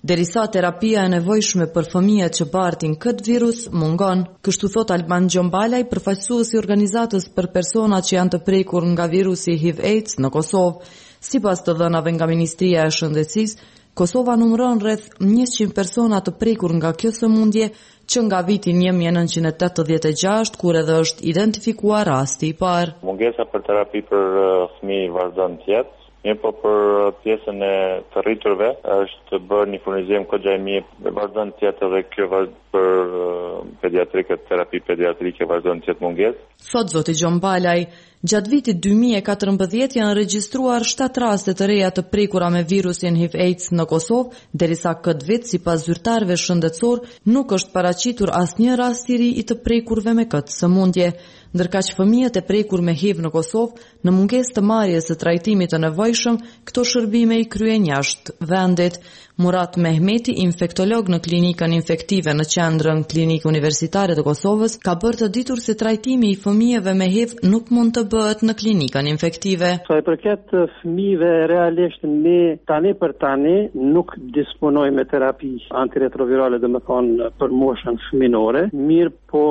derisa terapia e nevojshme për fëmijët që bartin këtë virus mungon. Kështu thot Alban Gjombalaj, përfaqësuesi i organizatës për personat që janë të prekur nga virusi HIV/AIDS në Kosovë. Sipas të dhënave nga Ministria e Shëndetësisë, Kosova numëron rreth 100 persona të prekur nga kjo sëmundje që nga vitin 1986, kur edhe është identifikuar rasti i parë. Mungesa për terapi për fëmijë vazhdon të jetë. Mirë, po për pjesën e të rriturve është bërë një furnizim kogja i mirë, vazhdon të jetë edhe kjo për pediatrike, terapi pediatrike vazhdon të jetë mungesë. Thot zoti Gjombalaj, gjatë vitit 2014 janë regjistruar 7 raste të reja të prekura me virusin HIV/AIDS në Kosovë, derisa këtë vit, sipas zyrtarëve shëndetësor, nuk është paraqitur asnjë rast i ri i të prekurve me këtë sëmundje. Ndërkaq fëmijët e prekur me HIV në Kosovë, në mungesë të marrjes së trajtimit të nevojshëm, këto shërbime i kryen jashtë vendit. Murat Mehmeti, infektolog në klinikën infektive në qendrën Klinikë Universitare të Kosovës, ka bërë të ditur se trajtimi i fëmijëve me HIV nuk mund të bëhet në klinikën infektive. Sa i përket fëmijëve, realisht ne tani për tani nuk disponojmë me terapi antiretrovirale, domethënë për moshën fëminore. Mirë, po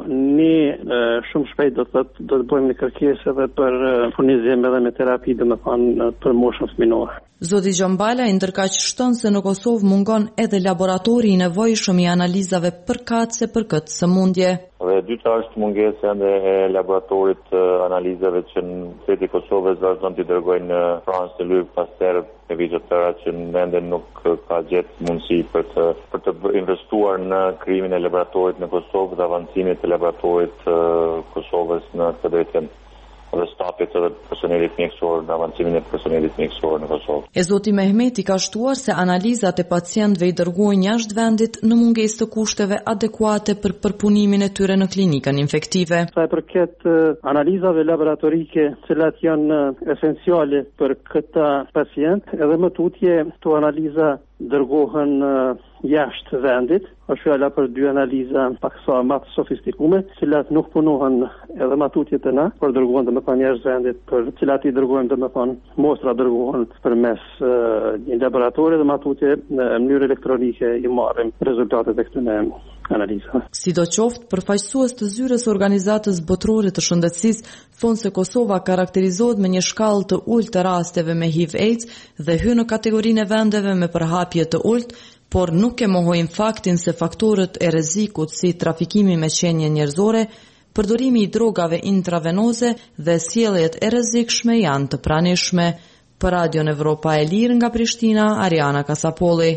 ne shumë shpejt do të bëjmë një kërkesë edhe për furnizim edhe me terapi, domethënë për moshën fëminore. Zoti Gjombalaj ndërkaq shton se në Kosovë mungon edhe laboratori i nevojshëm i analizave përkatëse për këtë sëmundje. Dhe dyta është mungesa e laboratorit analizave që në shtetin e Kosovës vazhdon të dërgojnë në Francë të Luc Pasteur e vizitera që në vende nuk ka gjetë mundësi për të investuar në krijimin e laboratorit në Kosovë dhe avancimit të laboratorit Kosovës në këtë drejtim. Dhe stapit të personelit mjekësor, në avancimin e personelit mjekësor në Kosovë. E zoti Mehmeti ka shtuar se analizat e pacientëve i dërgojnë jashtë vendit në mungesë të kushteve adekuate për përpunimin e tyre në klinikën infektive. Sa i përket analizave laboratorike, cilat janë esenciale për këta pacient, edhe më tutje këto analiza dërgohen jashtë vendit, është fjala për 2 analiza pak sa më të sofistikume, cilat nuk punohen edhe më tutje të na, por dërgohen domethënë jashtë vendit, për cilat i dërgojmë domethënë mostra dërgohen përmes një laboratori dhe më tutje në mënyrë elektronike i marrim rezultatet e këtyre analizave. Sidoqoftë, përfaqësues të zyrës organizatës botërore të shëndetësisë thonë se Kosova karakterizohet me një shkallë të ulët të rasteve me HIV/AIDS dhe hyn në kategorinë e vendeve me përhapje të ulët, por nuk e mohojnë faktin se faktorët e rrezikut si trafikimi me qenie njerëzore, përdorimi i drogave intravenoze dhe sjelljet e rrezikshme janë të pranishme. Për Radion Evropa e Lirë nga Prishtina, Ariana Kasapolli.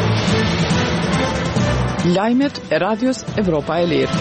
Lajmet e Radios Evropa e Lirë.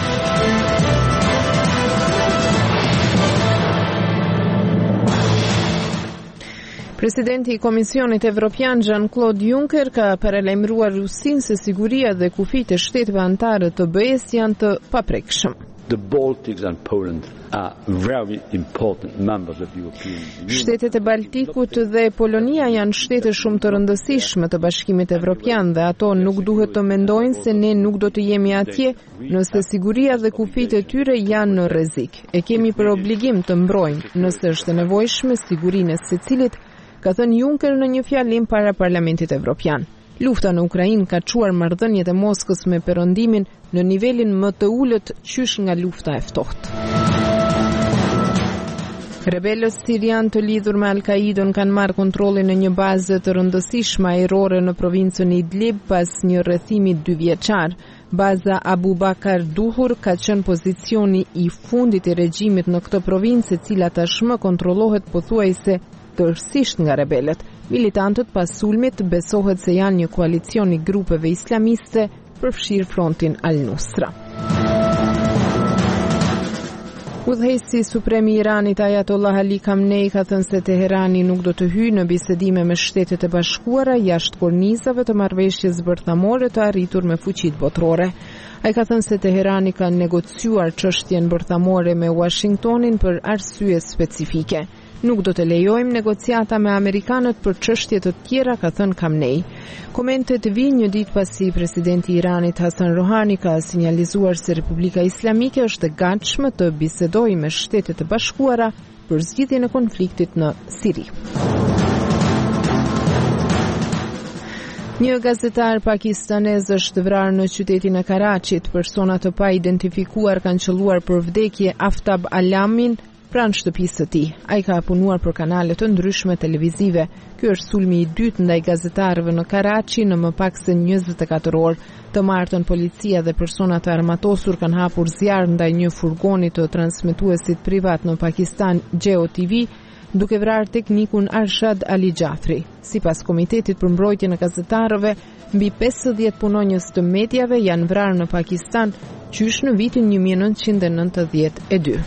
Presidenti i Komisionit Evropian Jean-Claude Juncker ka paralajmëruar Rusinë se siguria dhe kufijtë e shteteve anëtare të BE-s janë të paprekshëm. The Baltics and Poland are very important members of the European Union. Shtetet e Baltikut dhe Polonia janë shtete shumë të rëndësishme të Bashkimit Evropian dhe ato nuk duhet të mendojnë se ne nuk do të jemi atje nëse siguria dhe kufijtë e tyre janë në rrezik. E kemi për obligim të mbrojmë nëse është e nevojshme sigurinë e secilit, ka thënë Juncker në një fjalim para Parlamentit Evropian. Lufta në Ukrainë ka çuar marrëdhëniet e Moskës me perëndimin në nivelin më të ulët qysh nga lufta e ftohtë. Rebelët sirian të lidhur me Al-Qaidën kanë marrë kontrollin në një bazë të rëndësishme ajrore në provincën Idlib pas një rrethimi 2 vjeçar. Baza Abu Bakar Duhur ka qenë pozicioni i fundit i regjimit në këtë provincë, e cila tashmë kontrollohet pothuajse tërësisht nga rebelët. Militantët pas sulmit besohet se janë një koalicion i grupeve islamiste përfshir frontin Al-Nusra. Udhëheqësi suprem i Iranit Ayatollah Ali Khamenei ka thënë se Teherani nuk do të hyjë në bisedime me Shtetet e Bashkuara jashtë kornizave të marrëveshjes bërthamore të arritur me fuqitë botërore. Ai ka thënë se Teherani ka negociuar çështjen bërthamore me Washingtonin për arsye specifike. Nuk do të lejojmë negociata me amerikanët për çështje të tjera, ka thënë Khamenei. Komentet vijnë një ditë pasi presidenti i Iranit Hassan Rouhani ka sinjalizuar se Republika Islamike është e gatshme të bisedojë me Shtetet e Bashkuara për zgjidhjen e konfliktit në Siri. Një gazetar pakistanez është vrarë në qytetin e Karachit. Persona të pa identifikuar kanë qelluar për vdekje Aftab Alamin pranë shtëpisë së tij. Ai ka punuar për kanale të ndryshme televizive. Ky është sulmi i dytë ndaj gazetarëve në Karachi në më pak se 24 orë. Të martën policia dhe persona të armatosur kanë hapur zjarr ndaj një furgoni të transmetuesit privat në Pakistan, Geo TV, duke vrarë teknikun Arshad Ali Jafri. Sipas Komitetit për Mbrojtjen e Gazetarëve, mbi 50 punonjës të mediave janë vrarë në Pakistan qysh në vitin 1992.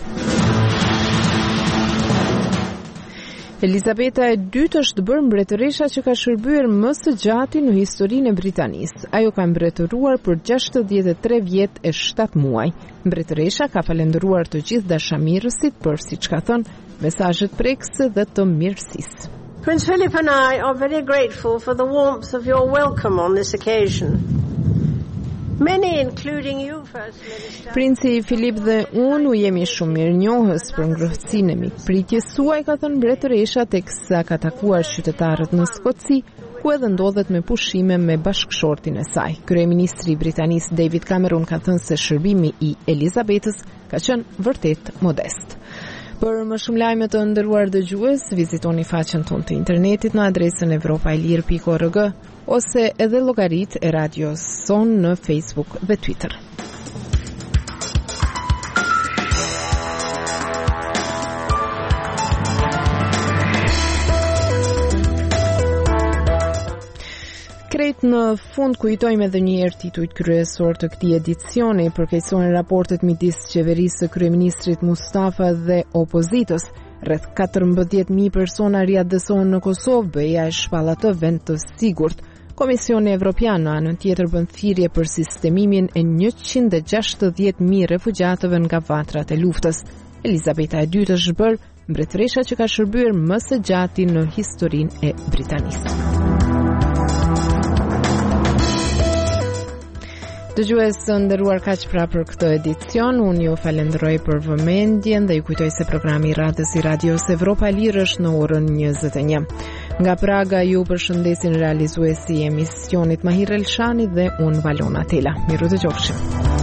Elizabeta II është bërë mbretëresha që ka shërbyer më së gjati në historinë e Britanisë. Ajo ka mbretëruar për 63 vjet e 7 muaj. Mbretëresha ka falendëruar të gjithë dashamirësit për, siç ka thënë, mesazhet prekëse dhe të mirësisë. Prince Philip and I are very grateful for the warmth of your welcome on this occasion. Many, including you, First Minister. Princi Filip dhe unë u jemi shumë mirënjohës për ngrohtësinë e mikpritjes suaj, ka thënë mbretëresha teksa ka takuar qytetarët në Skoci, ku edhe ndodhet me pushime me bashkëshortin e saj. Kryeministri i Britanisë David Cameron ka thënë se shërbimi i Elizabetës ka qenë vërtet modest. Për më shumë lajme të nderuar dëgjues, vizitoni faqen tonë të internetit në adresën evropailir.org ose edhe llogaritë e radios Son në Facebook dhe Twitter. Krejt në fund kujtojmë edhe një herë titujt kryesor të këtij edicioni, përkeqësohen raportet midis qeverisë së kryeministrit Mustafa dhe opozitës. Rreth 14.000 persona riadësohen në Kosovë, BE-ja e shpall atë vend të sigurt. Komisioni Evropian në anën tjetër bën thirrje për sistemimin e 160.000 refugjatëve nga vatrat e luftës. Elizabeta II është bërë mbretëresha që ka shërbyer më së gjati në historinë e Britanisë. Dëgjues nderuar, kaq pra për këtë edicion. Unë ju falenderoj për vëmendjen dhe ju kujtoj se programi i radhës i Radios Evropa e Lirë është në orën 21. Nga Praga ju përshëndesin realizuesi i emisionit Mahir Elshani dhe unë Valona Tela. Miru dëgjofshim.